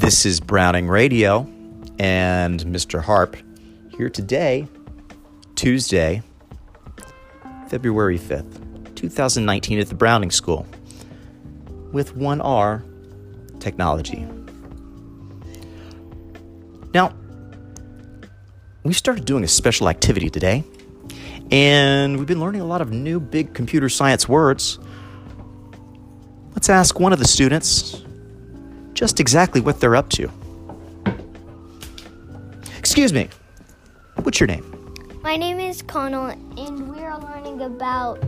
This is Browning Radio and Mr. Harp here today, Tuesday, February 5th, 2019 at the Browning School with 1R Technology. Now, we started doing a special activity today, and we've been learning a lot of new big computer science words. Let's ask one of the students just exactly what they're up to. Excuse me, what's your name? My name is Connell, and we are learning about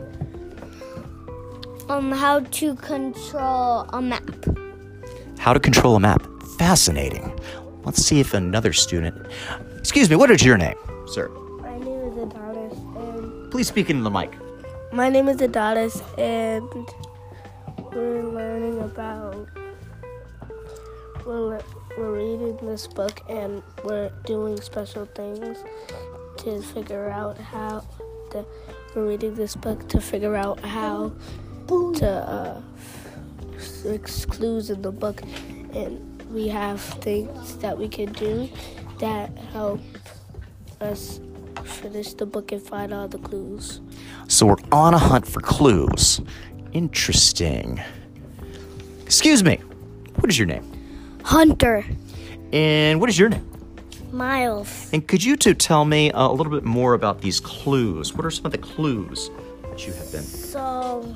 how to control a map. How to control a map. Fascinating. Let's see if another student... Excuse me, what is your name, sir? My name is Adonis, and... Please speak into the mic. My name is Adonis, and we're learning about... We're reading this book, and we're doing special things to figure out how... We're reading this book to figure out how to fix clues in the book, and we have things that we can do that help us finish the book and find all the clues. So we're on a hunt for clues. Interesting. Excuse me, what is your name? Hunter. And what is your name? Miles. And could you two tell me a little bit more about these clues? What are some of the clues that you have been? So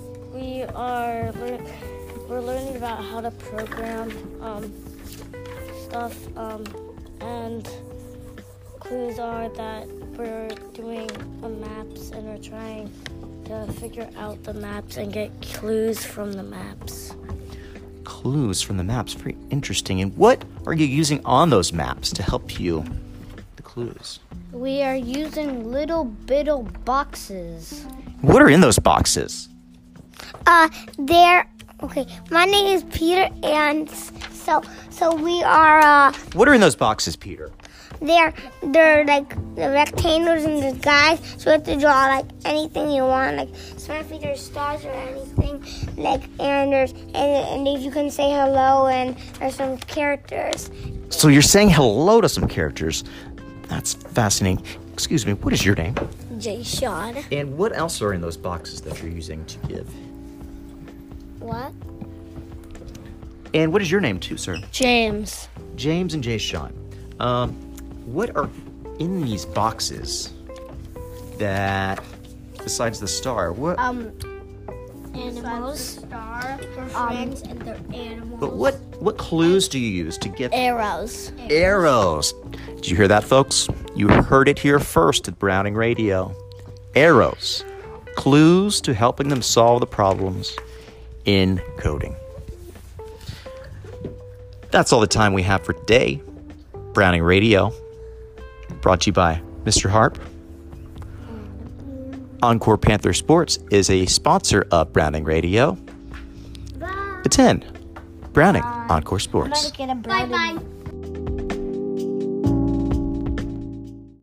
we're learning about how to program stuff, and clues are that we're doing maps and we're trying to figure out the maps and get clues from the maps. Clues from the maps, very interesting. And what are you using on those maps to help you the clues? We are using little boxes. What are in those boxes? Okay, my name is Peter, and so we are, What are in those boxes, Peter? they're like the rectangles and the guys, so you have to draw, like, anything you want, like, so if there's stars or anything, like, and if you can say hello, and there's some characters. So you're saying hello to some characters. That's fascinating. Excuse me, what is your name? Jay Sean. And what else are in those boxes that you're using to give? What? And what is your name too, sir? James. James and Jay Sean. What are in these boxes that, besides the star, what? Animals. Star for friends and their animals. But what clues do you use to get Arrows. arrows? Did you hear that, folks? You heard it here first at Browning Radio. Arrows. Clues to helping them solve the problems in coding. That's all the time we have for today. Browning Radio, brought to you by Mr. Harp. Encore Panther Sports is a sponsor of Browning Radio. Attend Browning Encore Sports. Bye-bye.